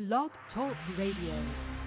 Blog Talk Radio.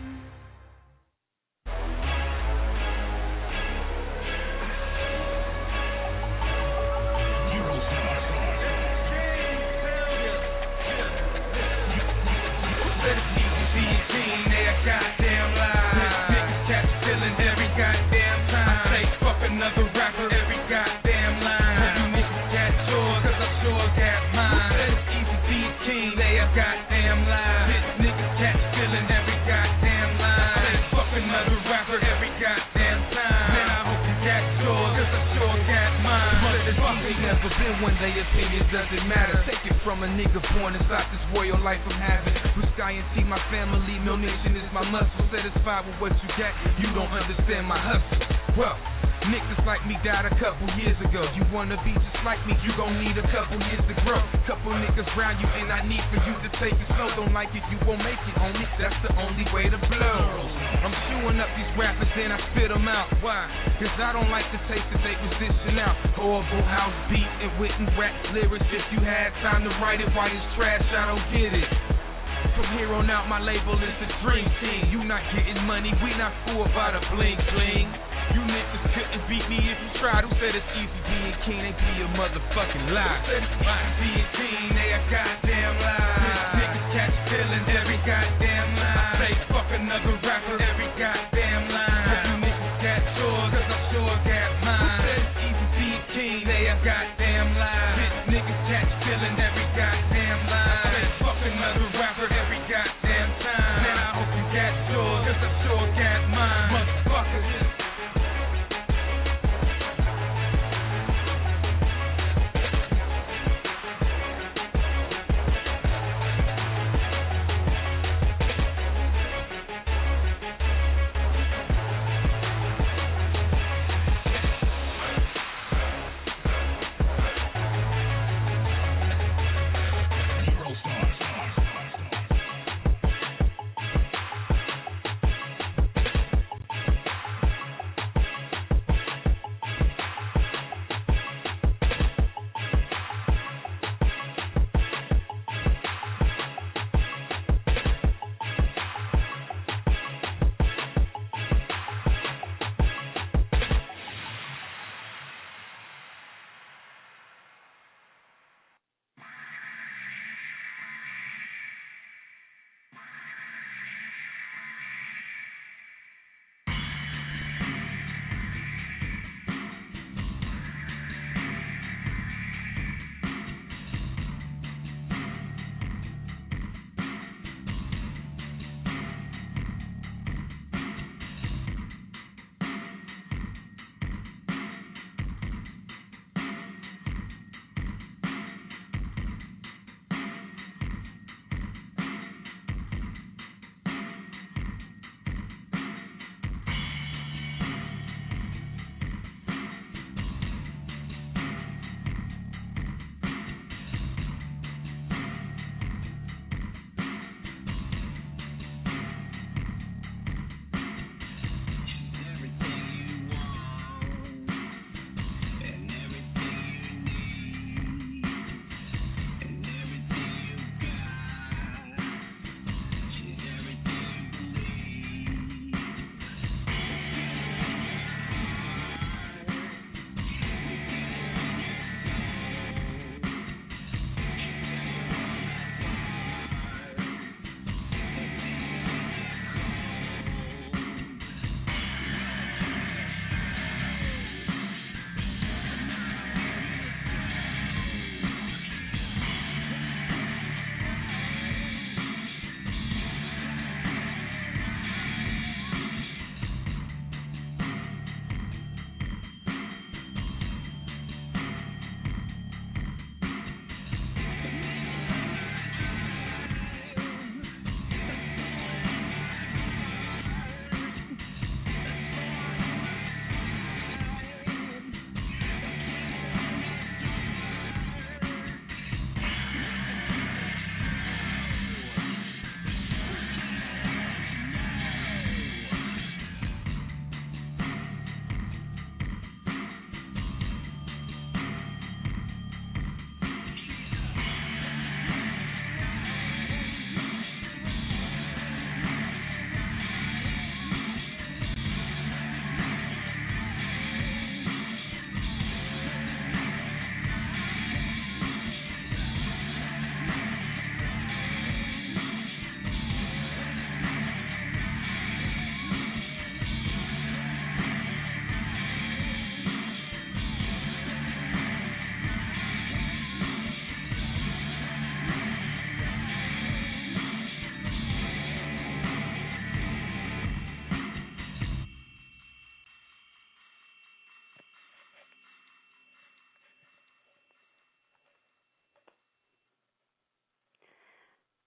Another rapper every goddamn line. Hope you niggas got yours, cause I sure got mine. Said it's easy to be a king, they a goddamn lie. Bitch niggas catch feeling every goddamn line. Said fuck another rapper every goddamn time. Man, I hope you got yours, cause I sure got mine. Motherfucker, ain't never been one day, opinions doesn't matter. Take it from a nigga born inside this royal life I'm having. Blue sky and see my family, no nation is my muscle. Satisfied with what you got, you don't understand my hustle. Well, niggas like me died a couple years ago. You wanna be just like me, you gon' need a couple years to grow. Couple niggas round you and I need for you to take it slow. Don't like it, you won't make it, homie, that's the only way to blow. I'm chewing up these rappers and I spit them out. Why? Cause I don't like the taste that they was dishing out. Horrible house beat and written rap lyrics. If you had time to write it while it's trash, I don't get it. From here on out, my label is the Dream Team. You not getting money, we not fooled by the bling bling. You niggas couldn't beat me if you tried. Who said it's easy being king? They be a motherfucking lie. Who said it's easy being king? They a goddamn lie. Niggas catch feelings every goddamn line. I say fuck another rapper every goddamn line. Hope you niggas got yours, cause I sure got mine. Who said it's easy being king? They a goddamn lie. Bitch niggas catch feelings every goddamn line. I say fuck another rapper every goddamn time. Man, I hope you got yours, cause I sure got mine. Motherfuckers.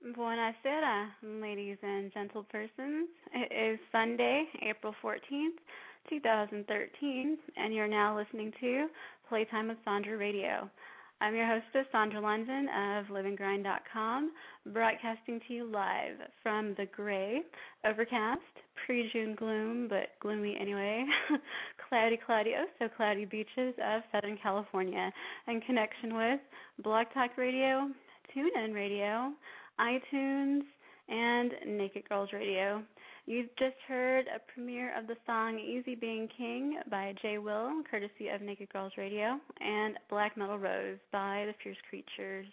Buonasera, ladies and gentle persons. It is Sunday, April 14th, 2013, and you're now listening to Playtime with Sandra Radio. I'm your hostess, Sandra London of livinggrind.com, broadcasting to you live from the gray, overcast, pre-June gloom, but gloomy anyway, cloudy, oh so cloudy beaches of Southern California, in connection with Blog Talk Radio, TuneIn Radio, iTunes, and Naked Girls Radio. You've just heard a premiere of the song Easy Being King by Jay Will, courtesy of Naked Girls Radio, and Black Metal Rose by The Fierce Creatures.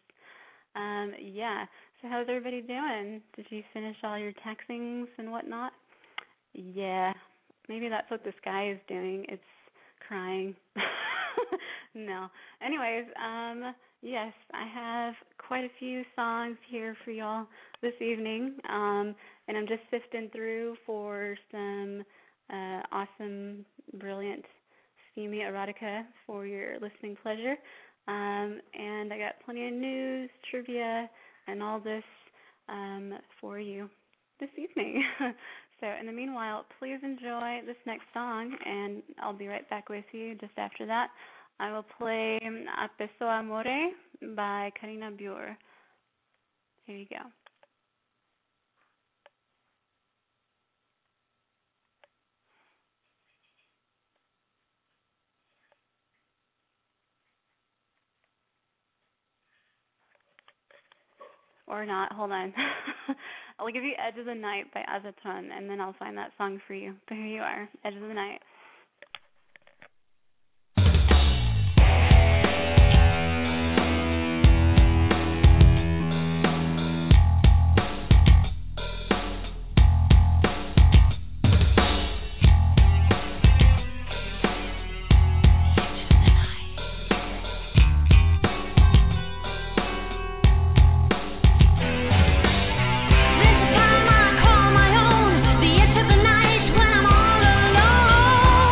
So how's everybody doing? Did you finish all your textings and whatnot? Yeah, maybe that's what the sky is doing. It's crying. No. Anyways, yes, I have quite a few songs here for y'all this evening, and I'm just sifting through for some awesome, brilliant, steamy erotica for your listening pleasure. And I got plenty of news, trivia, and all this for you this evening. So in the meanwhile, please enjoy this next song, and I'll be right back with you just after that. I will play Appeso Amore by Karina Bure. Here you go. Or not, hold on. I'll give you Edge of the Night by Azatron, and then I'll find that song for you. But here you are, Edge of the Night. This time I call my own, the edge of the night when I'm all alone.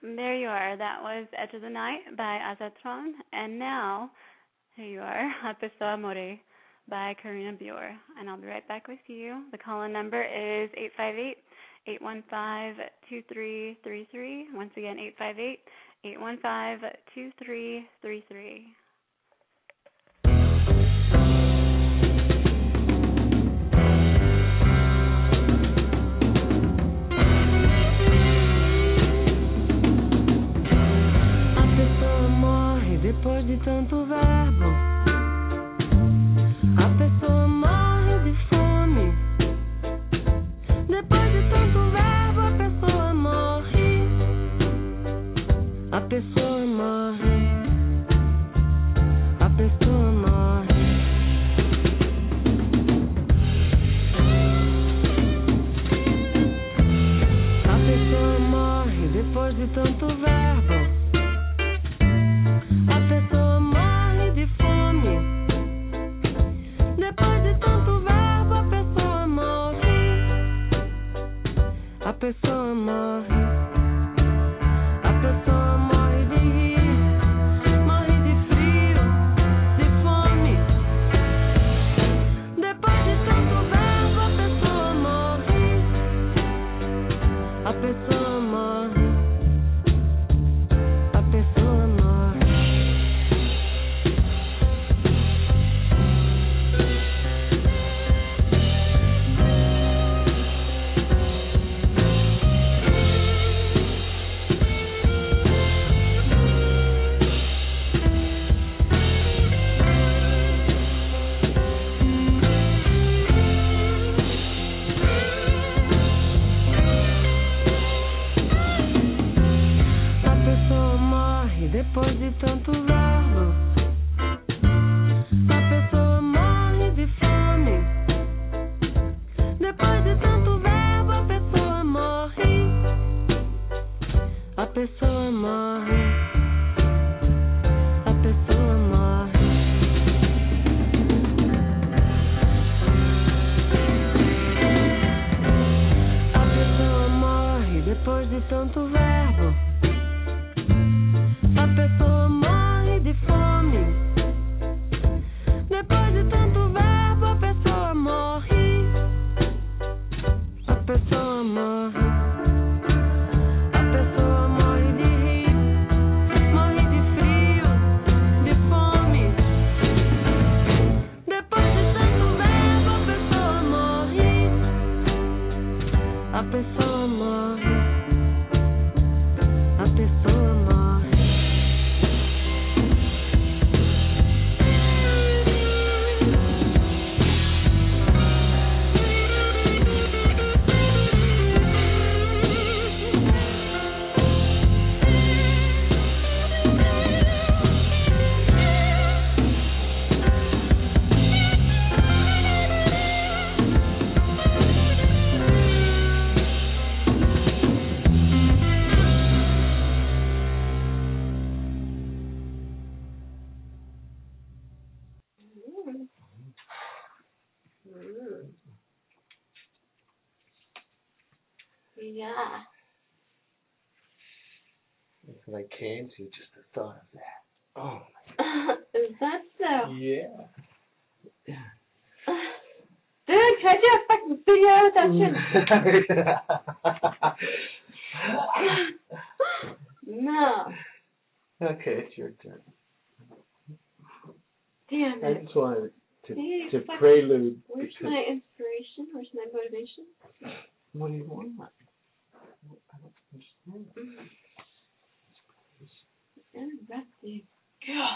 There you are. That was Edge of the Night by Azatron. And now, here you are, A Pessoa Amore by Karina Bure. And I'll be right back with you. The call-in number is 858-815-2333. Once again, 858-815-2333. Depois de tanto verbo, a pessoa morre de fome. Depois de tanto verbo, a pessoa morre. A pessoa morre. A pessoa morre. A pessoa morre depois de tanto verbo. A pessoa morre de fome. Depois de tanto verbo, a pessoa morre. A pessoa morre. A pessoa morre de rir. Morre de frio, de fome. Depois de tanto verbo, a pessoa morre. A pessoa morre. A pessoa morre. Depois de tanto verbo, a pessoa morre de fome. Depois de tanto verbo, a pessoa morre. A pessoa morre. A pessoa morre. A pessoa morre depois de tanto verbo. A pessoa morre de fome. Depois de tanto verbo, a pessoa morre. A pessoa morre. A pessoa morre de rir. Morre de frio, de fome. Depois de tanto verbo, a pessoa morre. A pessoa morre. A pessoa morre. Yeah. That's what I came to, just the thought of that. Oh, Is that so? yeah. Dude, can I do a fucking video with that shit? No. Okay, it's your turn. Damn I it. just wanted to fucking- prelude. Where's because- my inspiration? Where's my motivation? What do you want? I don't understand. Interesting. God.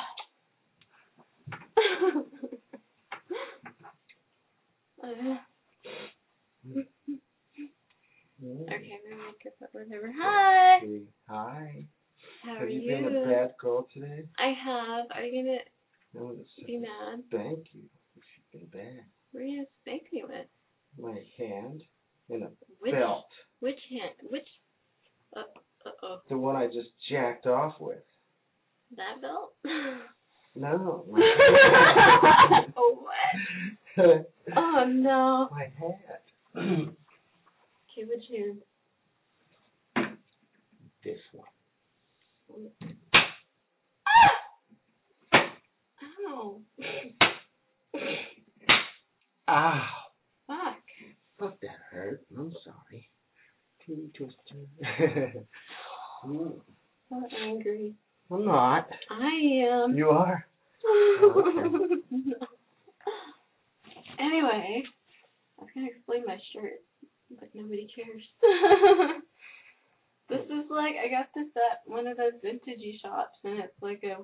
Okay, I'm gonna make up whatever. Hi. Hi. How Have are you been a bad girl today? I have. Are you gonna No, it's be mad? Thank you. You've been bad. Where are you gonna spank me with? My hand in a Which belt. Which hand? Which? Uh-oh. The one I just jacked off with. That belt? No. Oh, what? Oh, no. My hat. Okay, which hand? This one. Kitty Twister. I'm angry. I'm not. I am. You are? No. Anyway, I was gonna explain my shirt, but nobody cares. This is like, I got this at one of those vintagey shops, and it's like a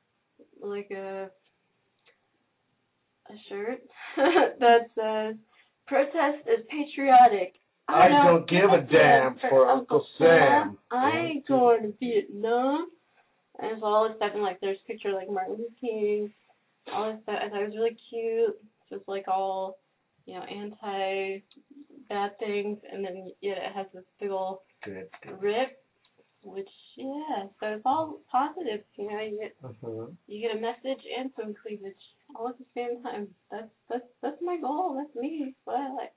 shirt that says, "Protest is patriotic. I don't give a damn for Uncle Sam. I ain't going to Vietnam." And it's all this stuff, and like there's a picture of like Martin Luther King, all this stuff. I thought it was really cute, just like all, you know, anti bad things, and then yet it has this big ol' rip, which so it's all positive, you know. You get a message and some cleavage all at the same time. That's my goal. That's me. That's what I like.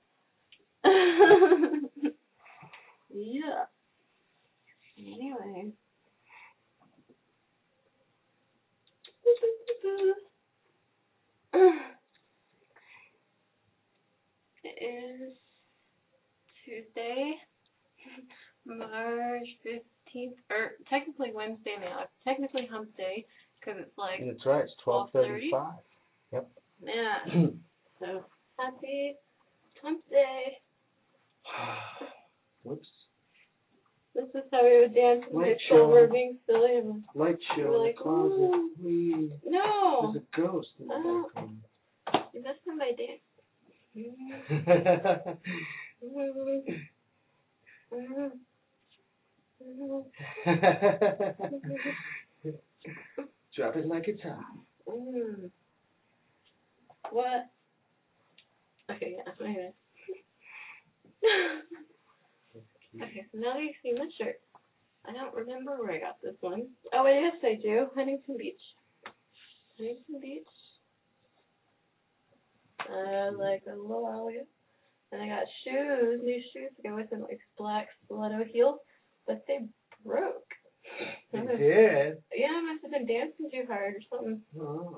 Yeah. Anyway. It is Tuesday, March 15th, or technically Wednesday now. It's technically hump day, because it's like That's right, it's 12:35. Yep. Yeah. So, happy hump day. Whoops. This is how we would dance in Light high school. show. We're being silly. And Light show we're in like, the closet. ooh. Whee. No. There's a ghost in the background. You messed up my dance. Drop it like it's hot. What? Okay, yeah, anyway. Okay, so now that you've seen the shirt, I don't remember where I got this one. Oh, yes, I do. Huntington Beach. Huntington Beach. Like a little while ago. And I got shoes, new shoes to go with them, like black stiletto heels, but they broke. You did? Yeah, I must have been dancing too hard or something. Oh.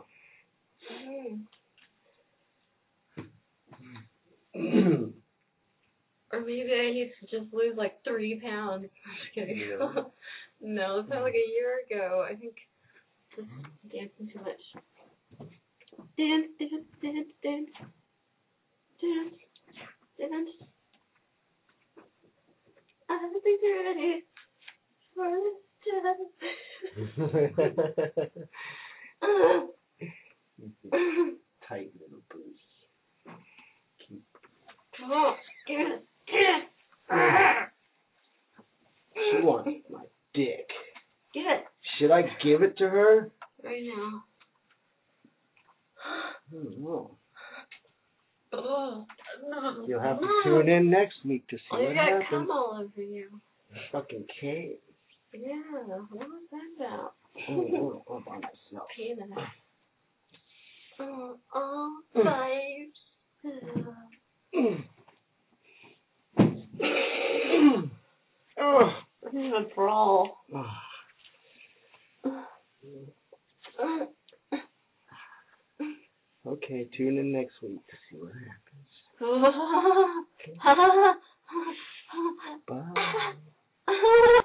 Or maybe I need to just lose like 3 pounds. Just kidding. Yeah. No, it's not like a year ago. I think just dancing too much. Dance, dance, dance, dance. Dance, dance. I think you're ready for this dance. Tight little boots. Come on, give it. She wants my dick. Give it. Should I give it to her? Right now. I don't know. Oh, no. You'll have to tune in next week to see Oh, you what got happens. cum all over you. Fucking cave. Yeah, what was that about? Oh, all by myself. Pain in it. Oh, vibes. Oh. This is a brawl. Okay, tune in next week to see what happens. Bye.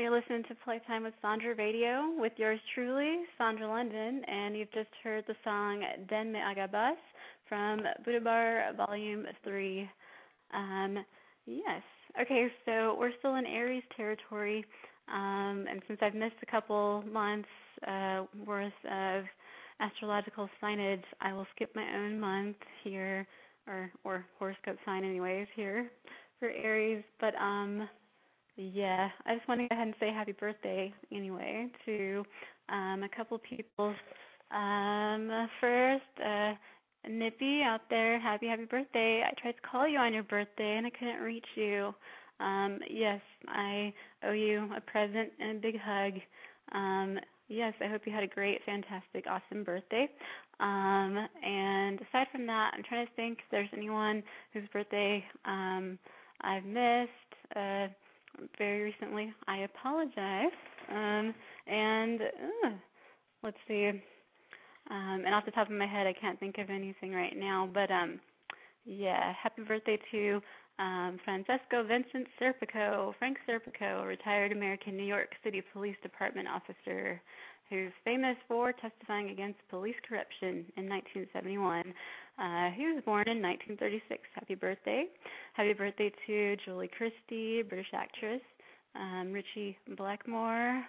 You're listening to Playtime with Sandra Radio with yours truly, Sandra London, and you've just heard the song Den Me Agabas from Buddha Bar Volume 3. Yes. Okay, so we're still in Aries territory, and since I've missed a couple months worth of astrological signage, I will skip my own month here, or horoscope sign anyways here for Aries, but yeah, I just want to go ahead and say happy birthday anyway to a couple people. First, Nippy out there, happy birthday. I tried to call you on your birthday and I couldn't reach you. Yes, I owe you a present and a big hug. Yes, I hope you had a great, fantastic, awesome birthday. And aside from that, I'm trying to think if there's anyone whose birthday I've missed very recently. I apologize. And let's see. And off the top of my head, I can't think of anything right now. But yeah, happy birthday to Francesco Vincent Serpico, Frank Serpico, retired American New York City Police Department officer who's famous for testifying against police corruption in 1971. He was born in 1936. Happy birthday. Happy birthday to Julie Christie, British actress, Richie Blackmore.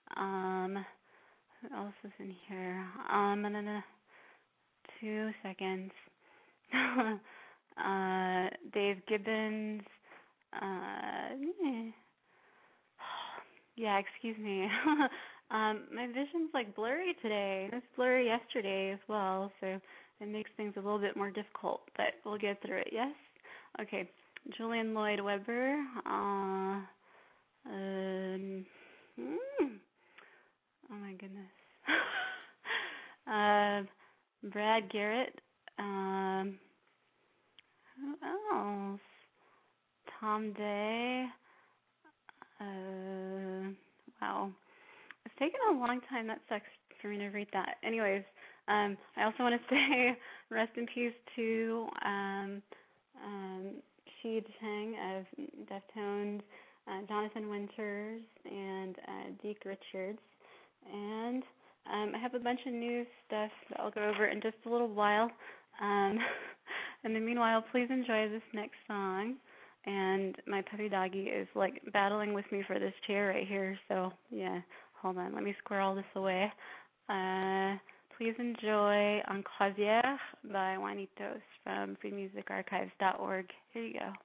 Who else is in here? 2 seconds. Dave Gibbons. Yeah, excuse me. My vision's like blurry today. It was blurry yesterday as well, so it makes things a little bit more difficult, but we'll get through it, yes? Okay. Julian Lloyd Webber. Oh my goodness. Brad Garrett. Who else? Tom Day. Wow. It's taken a long time. That sucks for me to read that. Anyways, I also want to say rest in peace to Shi Cheng of Deftones, Jonathan Winters, and Deke Richards. And I have a bunch of new stuff that I'll go over in just a little while. In the meanwhile, please enjoy this next song. And my puppy doggy is like battling with me for this chair right here. So yeah, hold on. Let me square all this away. Please enjoy En Croisière by Juanitos from freemusicarchives.org. Here you go.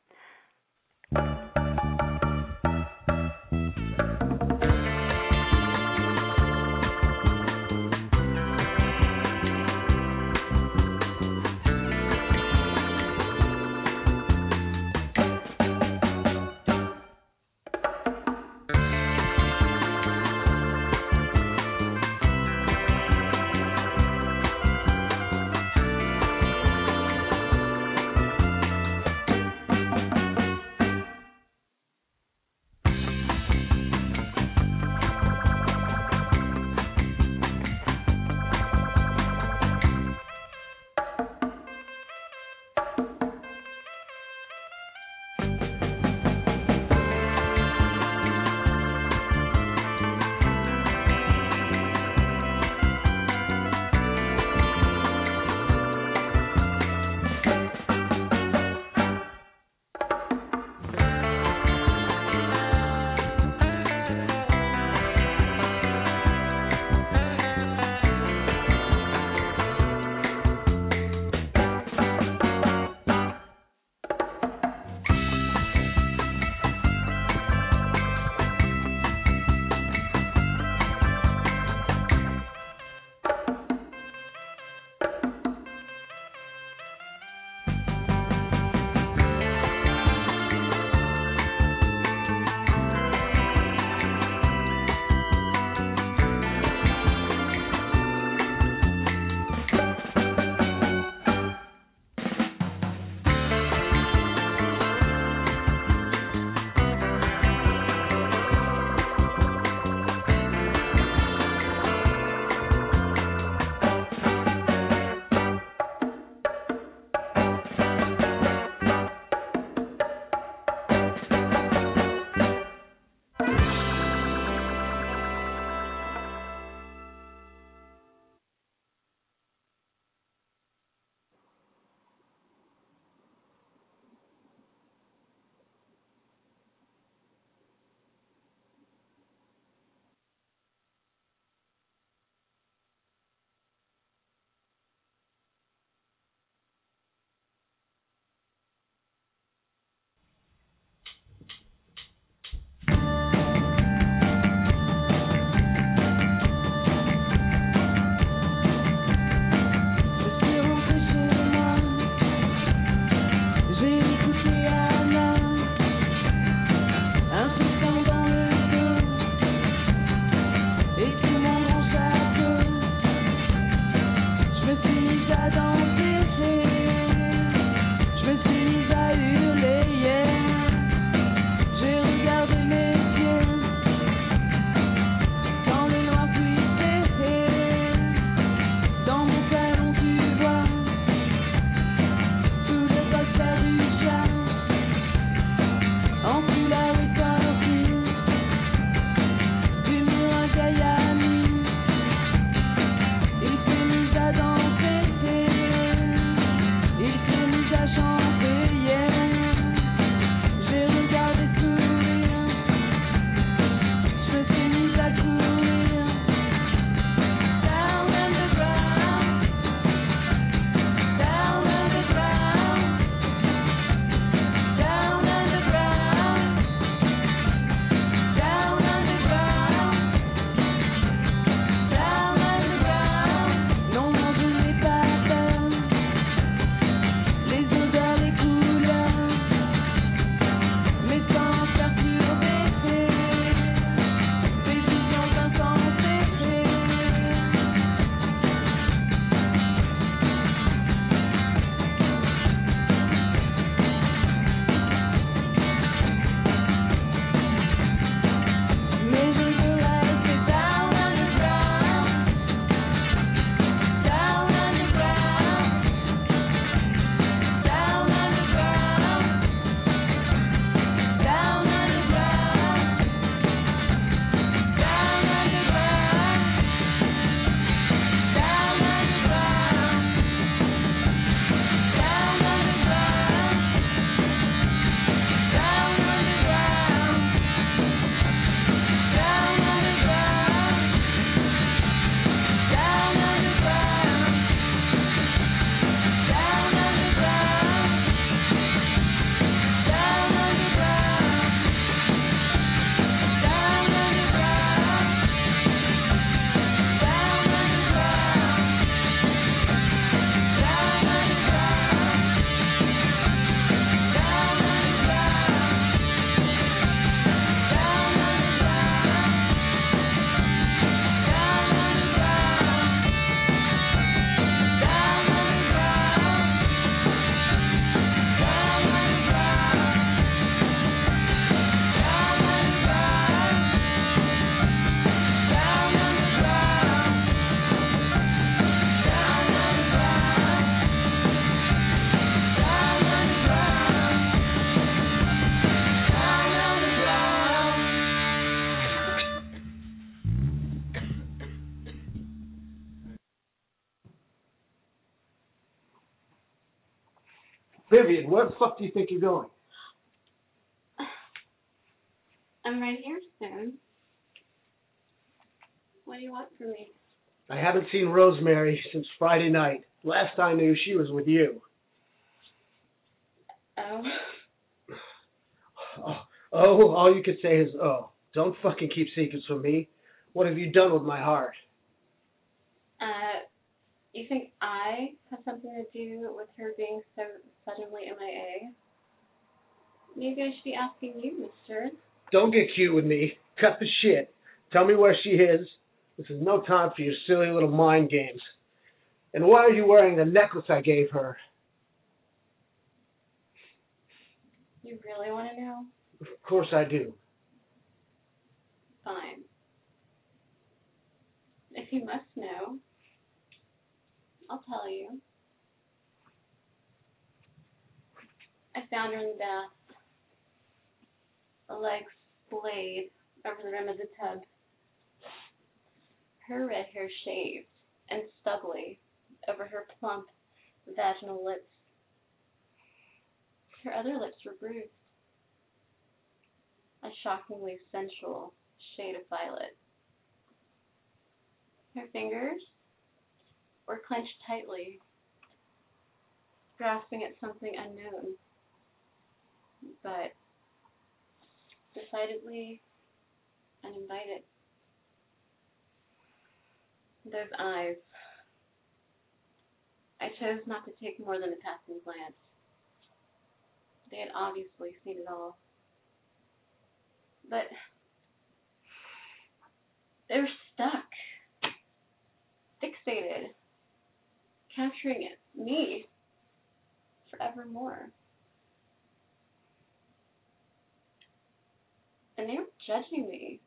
Vivian, where the fuck do you think you're going? I'm right here, Sam. What do you want from me? I haven't seen Rosemary since Friday night. Last I knew, she was with you. Oh. Oh, all you could say is, oh. Don't fucking keep secrets from me. What have you done with my heart? You think I have something to do with her being so suddenly MIA? Maybe I should be asking you, mister. Don't get cute with me. Cut the shit. Tell me where she is. This is no time for your silly little mind games. And why are you wearing the necklace I gave her? You really want to know? Of course I do. Fine. If you must know, I'll tell you. I found her in the bath. The legs splayed over the rim of the tub. Her red hair shaved and stubbly over her plump vaginal lips. Her other lips were bruised. A shockingly sensual shade of violet. Her fingers were clenched tightly, grasping at something unknown, but decidedly uninvited. Those eyes. I chose not to take more than a passing glance. They had obviously seen it all. But they were stuck, fixated, capturing me forevermore. And they were judging me.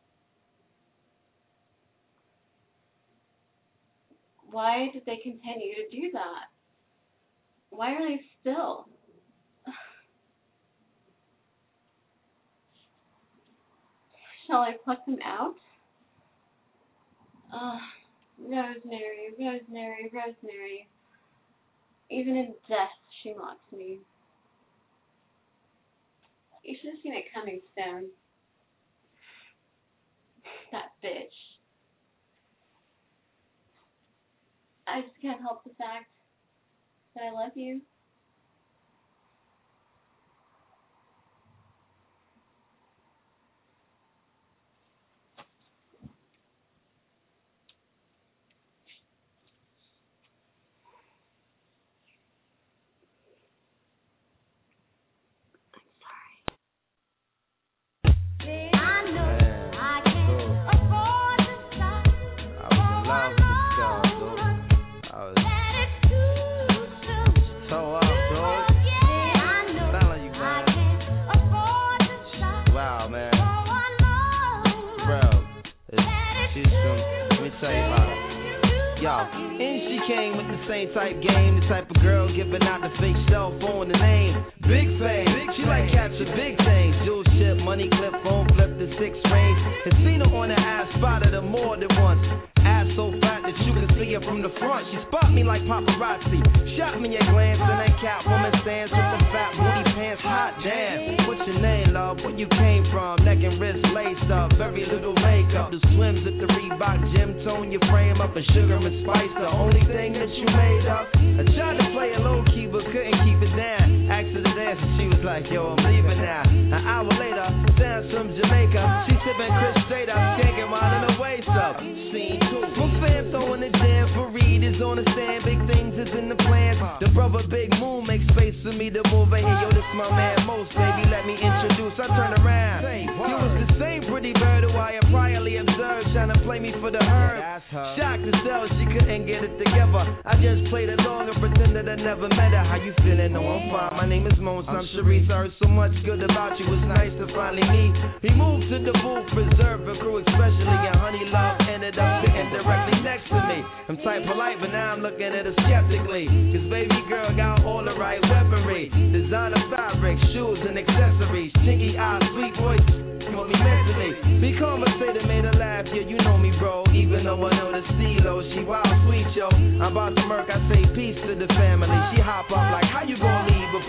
Why did they continue to do that? Why are they still? Shall I pluck them out? Rosemary, Rosemary, Rosemary. Even in death, she mocks me. You should have seen it coming, Stone. That bitch. I just can't help the fact that I love you. Type game, the type of girl giving out the fake cell phone, the name Big Fame. She like capture big things, jewel ship, money clip, phone flip the 6 range. Has seen her on the ass, spotted her more than once. Ass so fat that you can see her from the front. She spot me like paparazzi, shot me a glance, and that Catwoman stands with the fat booty pants. Hot damn, what's your name, love? Where you came from? Neck and wrist laced up, very little makeup. The swims at the Reebok gym tone your frame up, and sugar and spice the only thing that you made up. I tried to play it low key but couldn't keep it down. Asked her to dance and she was like, yo, I'm leaving now. An hour later, sounds from Jamaica. She sipping Chris straight up, skanking while in her waist up. Scene 2. My fan throwing the jam for Reed is on the stand. Big things is in the plans. The brother Big Moon makes space for me to move in here. Yo, this my man Most, baby, let me introduce. I turn around. You was the same pretty bird who I had priorly observed, trying to play me for the herb. Shocked herself, she couldn't get it together. I just played along and pretended I never met her. How you feeling? No, I'm fine. My name is Mons. I'm Sharice. I heard so much good about you. It's nice to finally meet. He moved to the booth, preserve a crew, especially, and Honey Love ended up sitting directly next to me. I'm type polite, but now I'm looking at her skeptically. Cause baby girl got all the right weaponry. Designer fabric, shoes and accessories. Chinky eyes, sweet voice. Want me mentally. Be conversated, made her laugh, yeah, you know me, bro. Even though I know the steelo, she wild sweet, yo. I'm about to murk, I say peace to the family. She hop up like, how you gonna leave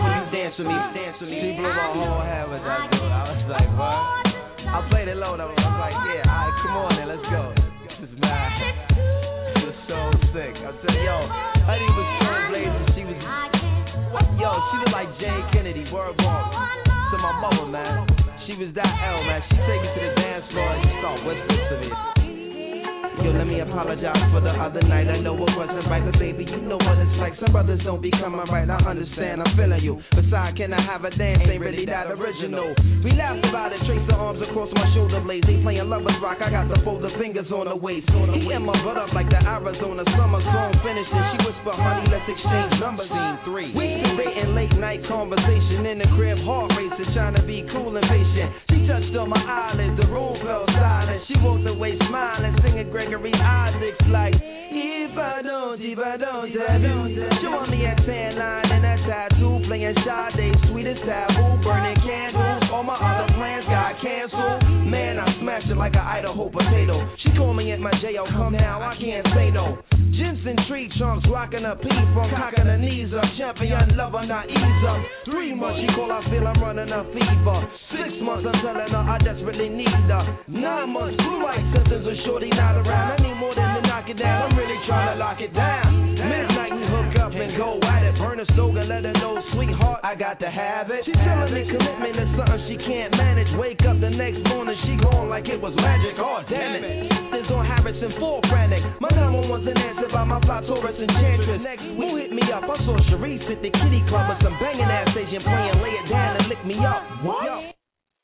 Eddie was trailblazing, she was, yo, she looked like Jane Kennedy, word walk. To my mother, man, she was that L, man. She take me to the dance floor and she start West of it. Yo, let me apologize for the other night. I know it wasn't right, but baby, you know what it's like. Some brothers don't be coming right. I understand, I'm feeling you. Besides, can I have a dance? Ain't really that original. We laughed about it, trace the arms across my shoulder blades. They playing lovers rock, I got the fold of fingers on the waist. He and my butt up like the Arizona summer song finishing. She whisper, honey, let's exchange numbers. Scene 3. We debating late night conversation in the crib, heart racing, trying to be cool and patient. She touched on my eyelids, the room fell silent. She walked away smiling, singing Gregory Isaacs like, if I don't, showing me a tan line and a tattoo, playing Sade, sweetest taboo, burning candles. All my other plans got canceled. Man, I smashed it like an Idaho potato. She called me at my jail, come now, I can't say no. Jensen tree trunks, rocking a P from cocking her knees up. Champion lover, not ease up. 3 months, she call, I feel I'm running a fever. 6 months, I'm telling her I desperately need her. 9 months, blue light symptoms with shorty not around. I need more than to knock it down, I'm really trying to lock it down. Midnight, we hook up and go at it. Burn a stove and let her know, sweetheart, I got to have it. She telling me commitment is something she can't manage. Wake up the next morning, she gone like it was magic. Oh, damn it. This on Harrison, full frantic. My number one's an answer by my fly Taurus enchantress. Next, who hit me up? I saw Sharice at the kitty club with some banging ass Asian playing Lay It Down and Lick Me Up. What?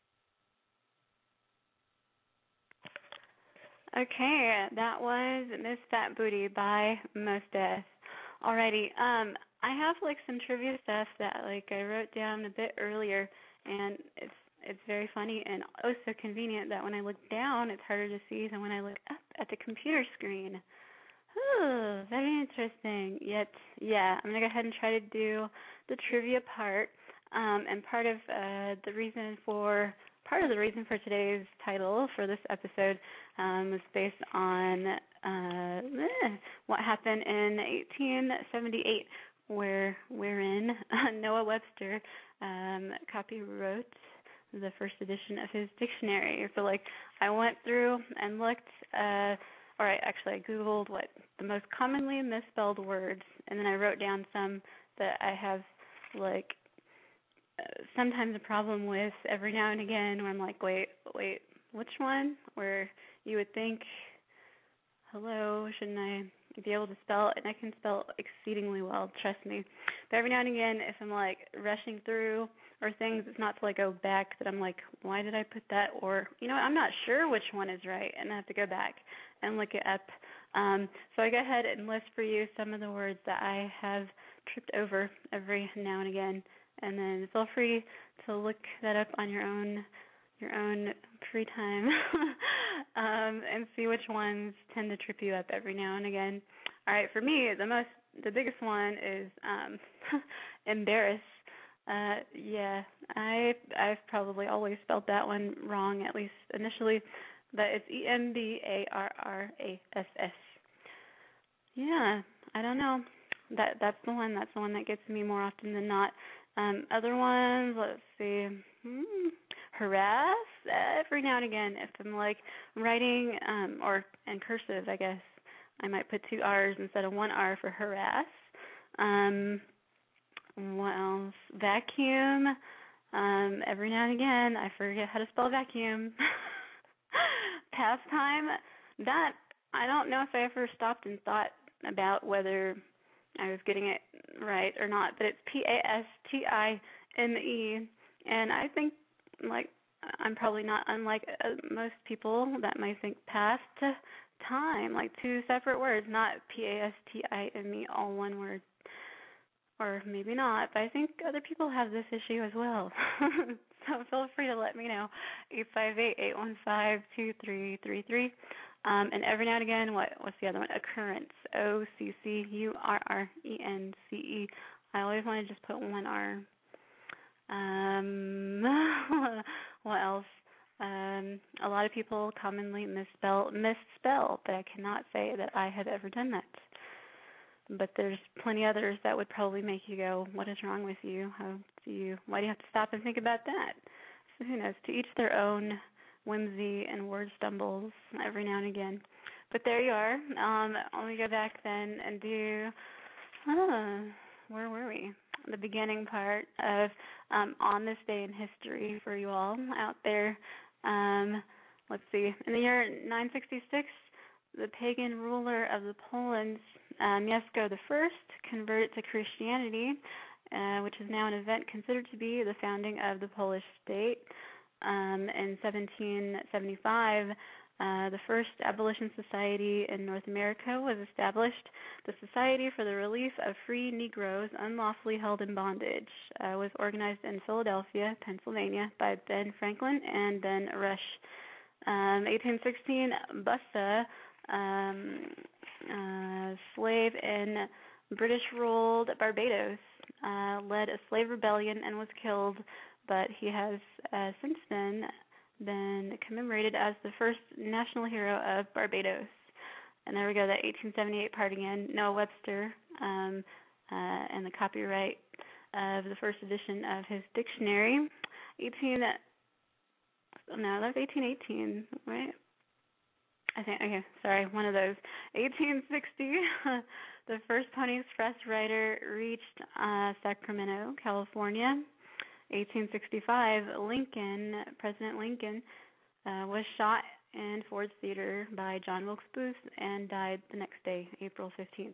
Okay, that was Miss Fat Booty by Mos Def. Alrighty, I have like some trivia stuff that like I wrote down a bit earlier, and it's very funny and oh so convenient that when I look down, it's harder to see than when I look up at the computer screen. Ooh, very interesting. Yet, yeah, I'm gonna go ahead and try to do the trivia part. And part of the reason for today's title for this episode was based on what happened in 1878, wherein Noah Webster copywrote the first edition of his dictionary. So, like, I went through and looked. Actually, I Googled what the most commonly misspelled words, and then I wrote down some that I have, like, sometimes a problem with every now and again where I'm like, wait, which one? Where you would think, hello, shouldn't I be able to spell? And I can spell exceedingly well, trust me. But every now and again, if I'm, like, rushing through or things, it's not till I go back that I'm like, why did I put that? Or, you know, I'm not sure which one is right, and I have to go back and look it up. So I go ahead and list for you some of the words that I have tripped over every now and again, and then feel free to look that up on your own free time and see which ones tend to trip you up every now and again. All right, for me, the biggest one is embarrass. Yeah, I've probably always spelled that one wrong, at least initially, but it's Embarrass. Yeah, I don't know. That's the one that gets me more often than not. Other ones, let's see. Harass every now and again. If I'm like writing or in cursive, I guess I might put 2 R's instead of 1 R for harass. What else? Vacuum. Every now and again, I forget how to spell vacuum. Pastime. That I don't know if I ever stopped and thought about whether I was getting it right or not, but it's Pastime, and I think, like, I'm probably not unlike most people that might think past time, like 2 separate words, not Pastime, all one word. Or maybe not, but I think other people have this issue as well. So feel free to let me know. 858-815-2333. And every now and again, what's the other one? Occurrence. OCCURRENCE. I always want to just put 1 R. What else? A lot of people commonly misspell, but I cannot say that I have ever done that. But there's plenty others that would probably make you go, what is wrong with you? Why do you have to stop and think about that? So who knows? To each their own whimsy and word stumbles every now and again. But there you are. Let me go back then and do Where were we? The beginning part of On This Day in History for you all out there. Let's see. In the year 966, the pagan ruler of the Poland, Mieszko I, converted to Christianity, which is now an event considered to be the founding of the Polish state. In 1775, the first abolition society in North America was established. The Society for the Relief of Free Negroes Unlawfully Held in Bondage was organized in Philadelphia, Pennsylvania, by Ben Franklin and Ben Rush. 1816, Bussa, slave in British-ruled Barbados, led a slave rebellion and was killed, but he has since then been commemorated as the first national hero of Barbados. And there we go, that 1878 part again, Noah Webster, and the copyright of the first edition of his dictionary. That was 1818, right? I think, okay, sorry, one of those. 1860, the first Pony Express rider reached Sacramento, California. 1865, President Lincoln, was shot in Ford's Theater by John Wilkes Booth and died the next day, April 15th.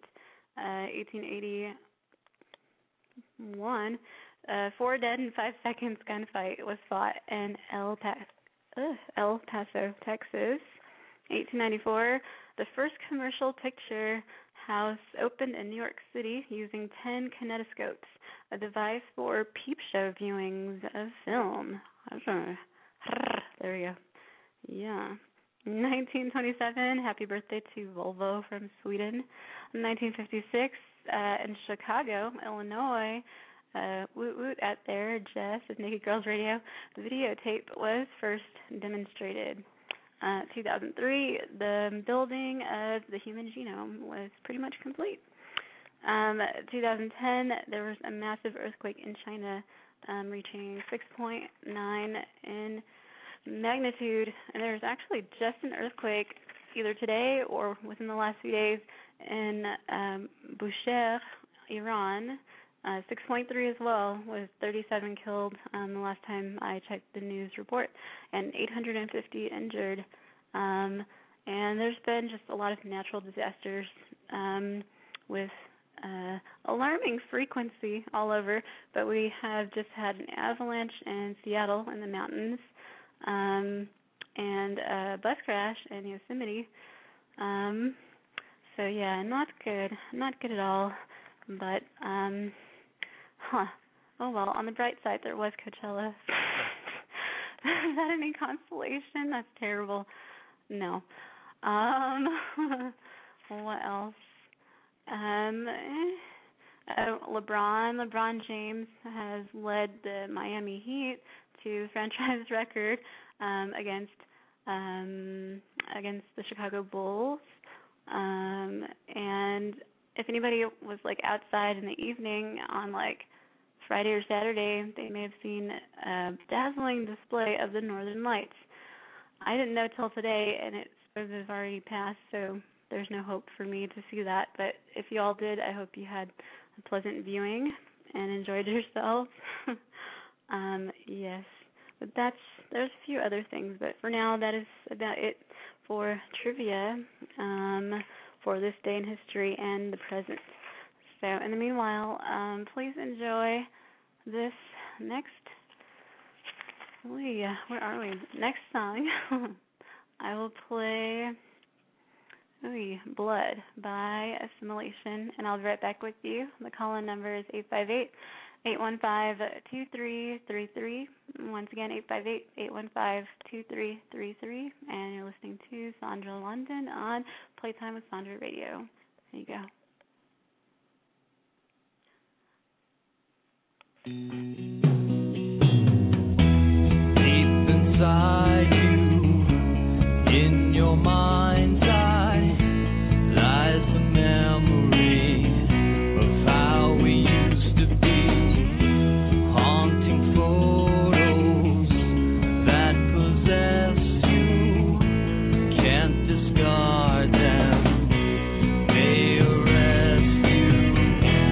1881, 4 dead in 5 seconds gunfight was fought in El Paso, Texas. 1894, the first commercial picture house opened in New York City using 10 kinetoscopes, a device for peep show viewings of film. There we go. Yeah. 1927, happy birthday to Volvo from Sweden. 1956, in Chicago, Illinois, woot woot out there, Jess of Naked Girls Radio, the videotape was first demonstrated. 2003, the building of the human genome was pretty much complete. 2010, there was a massive earthquake in China, reaching 6.9 in magnitude. And there's actually just an earthquake either today or within the last few days in Bushehr, Iran. 6.3 as well, with 37 killed the last time I checked the news report, and 850 injured. And there's been just a lot of natural disasters with alarming frequency all over, but we have just had an avalanche in Seattle in the mountains, and a bus crash in Yosemite. So yeah, not good at all, but oh well, on the bright side, there was Coachella. Is that any consolation? That's terrible. No. What else? LeBron James has led the Miami Heat to franchise record against the Chicago Bulls. And if anybody was like outside in the evening on like Friday or Saturday, they may have seen a dazzling display of the Northern Lights. I didn't know till today, and it's supposed to have already passed, so there's no hope for me to see that. But if you all did, I hope you had a pleasant viewing and enjoyed yourselves. Yes, but there's a few other things, but for now, that is about it for trivia for this day in history and the present. So in the meanwhile, please enjoy this next, where are we? Next song. I will play Blood by Assimilation, and I'll be right back with you. The call-in number is 858-815-2333. Once again, 858-815-2333, and you're listening to Sandra London on Playtime with Sandra Radio. There you go. Deep inside you, in your mind's eye, lies the memory of how we used to be. Haunting photos that possess you, can't discard them. They arrest you.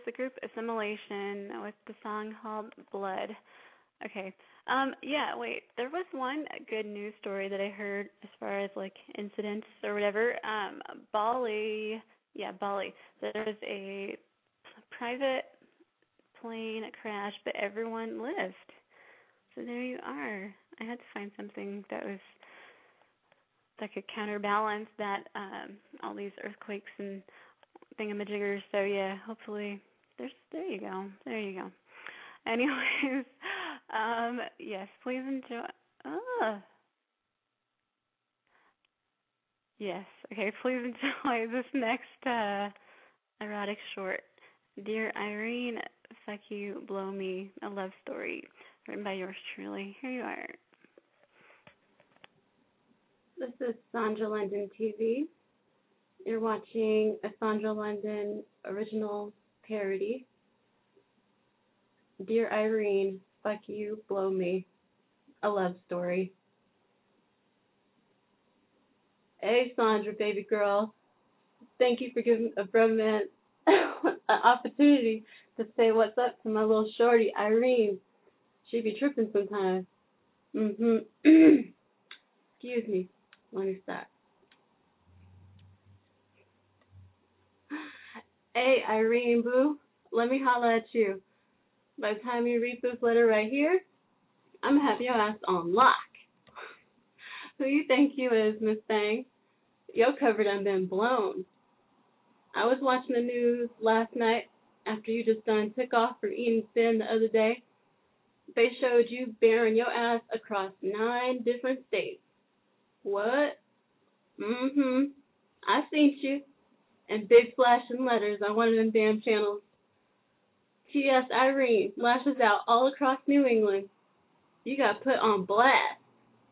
the group Assimilation with the song called Blood. Okay. Yeah, wait. There was one good news story that I heard as far as like incidents or whatever. Bali. There was a private plane crash, but everyone lived. So there you are. I had to find something that could counterbalance that all these earthquakes and thingamajiggers. So yeah, hopefully there you go. Anyways, yes, please enjoy. Yes, okay, please enjoy this next erotic short. Dear Irene, fuck you, blow me, a love story, written by yours truly. Here you are. This is Sandra London TV. You're watching a Sandra London original parody. Dear Irene, fuck you, blow me, a love story. Hey Sandra, baby girl. Thank you for giving a bromance an opportunity to say what's up to my little shorty, Irene. She be tripping sometimes. Excuse me. Let me stop. Hey, Irene, boo. Let me holler at you. By the time you read this letter right here, I'm gonna have your ass on lock. Who you think you is, Miss Thang? Your cover done been blown. I was watching the news last night after you just done took off from eating thin the other day. They showed you bearing your ass across 9 different states. What? I seen you in big flashing letters on one of them damn channels. T.S. Irene lashes out all across New England. You got put on blast.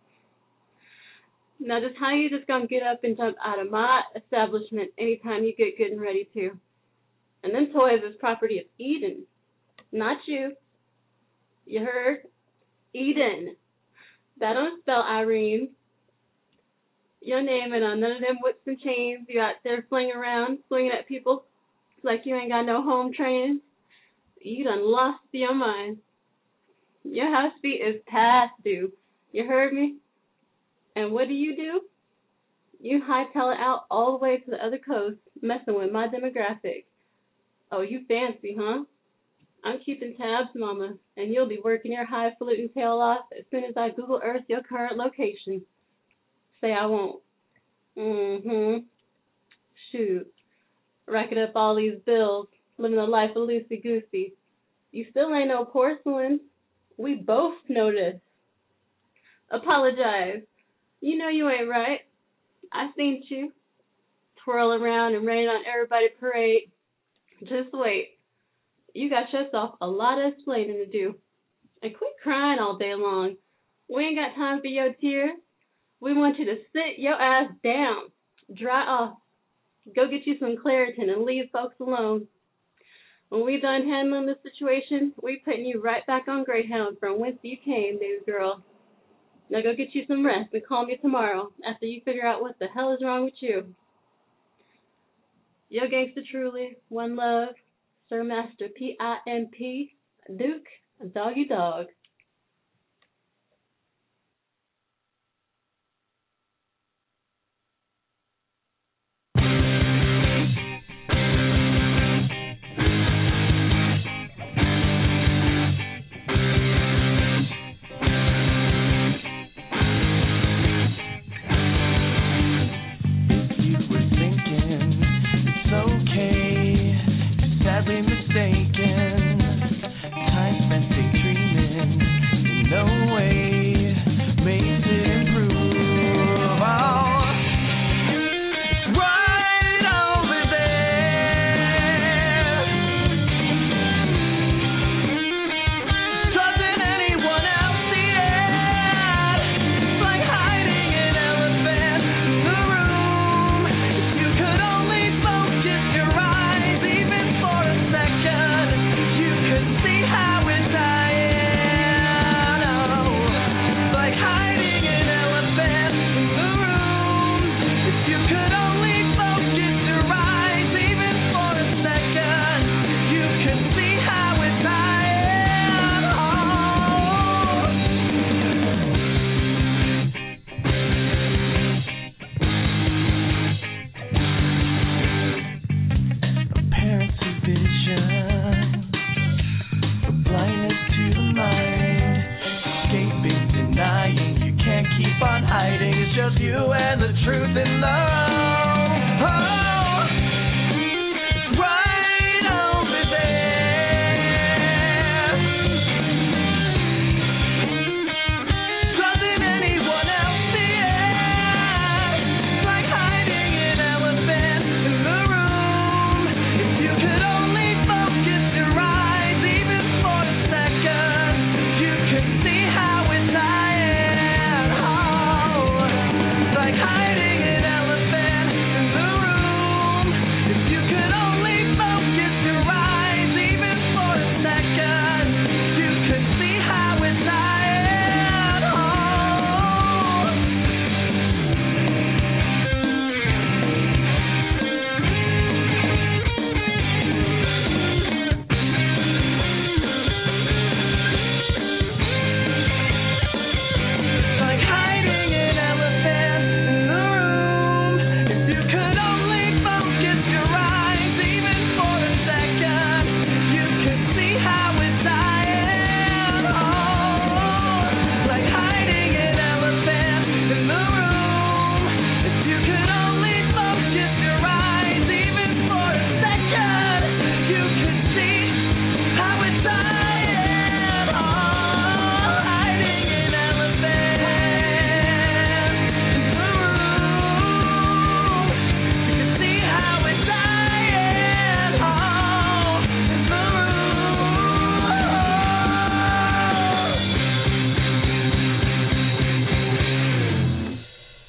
Now just how you just gonna get up and jump out of my establishment anytime you get good and ready to? And them toys is property of Eden, not you. You heard? Eden. That don't spell Irene. Your name ain't on none of them whips and chains you out there flinging around, swinging at people like you ain't got no home training. You done lost your mind. Your house fee is past due. You heard me? And what do? You hightail it out all the way to the other coast, messing with my demographic. Oh, you fancy, huh? I'm keeping tabs, mama, and you'll be working your highfalutin tail off as soon as I Google Earth your current location. Say I won't. Shoot. Racking up all these bills, living a life of loosey-goosey. You still ain't no porcelain. We both noticed. Apologize. You know you ain't right. I seen you. Twirl around and rain on everybody's parade. Just wait. You got yourself a lot of explaining to do. And quit crying all day long. We ain't got time for your tears. We want you to sit your ass down. Dry off. Go get you some Claritin and leave folks alone. When we done handling this situation, we putting you right back on Greyhound from whence you came, baby girl. Now go get you some rest and call me tomorrow after you figure out what the hell is wrong with you. Your gangster truly, one love, Sir Master P.I.M.P. Duke, Doggy Dog. Mistaken, time spent daydreaming. just you and the truth and love. Oh, it's right over there. Doesn't anyone else see it? It's like hiding an elephant in the room. If you could only focus your eyes even for a second, you could see how it's dying. Oh, it's like hiding an elephant in the room. If you could only focus your eyes even for a second, you could see how it's dying. Oh. Like hiding an elephant in the room. If you could only focus your eyes even for a second, you could see how it's dying. Oh, like hiding an elephant in the room. If you could only focus your eyes even for a second, you could see how it's dying. Oh, hiding an elephant in the room. You can see how it's dying. Oh, in the room.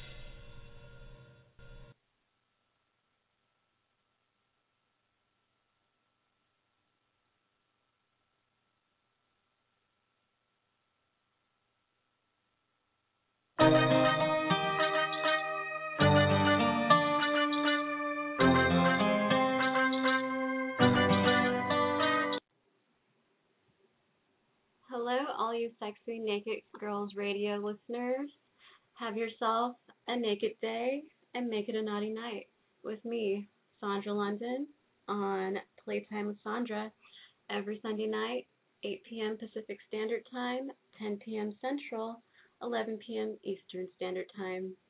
Hello, all you sexy Naked Girls Radio listeners. Have yourself a naked day and make it a naughty night with me, Sandra London, on Playtime with Sandra every Sunday night, 8 p.m. Pacific Standard Time, 10 p.m. Central, 11 p.m. Eastern Standard Time.